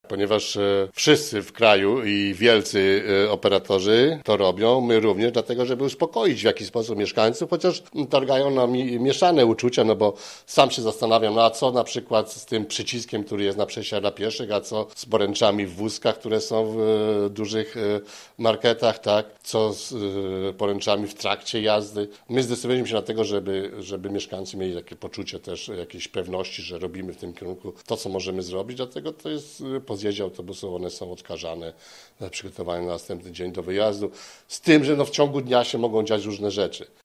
ponieważ wszyscy w kraju i wielcy operatorzy to robią, my również, dlatego żeby uspokoić w jakiś sposób mieszkańców, chociaż targają nami mieszane uczucia, no bo sam się zastanawiam, no a co na przykład z tym przyciskiem, który jest na przejściach dla pieszych, a co z poręczami w wózkach, które są w dużych marketach, tak? Co z poręczami w trakcie jazdy. My zdecydowaliśmy się na tego, żeby mieszkańcy mieli takie poczucie też jakiejś pewności, że robimy w tym kierunku to, co możemy zrobić, dlatego to jest po zjeździe autobusu, one są odkażane, przygotowane na następny dzień do wyjazdu, z tym, że w ciągu dnia się mogą dziać różne rzeczy.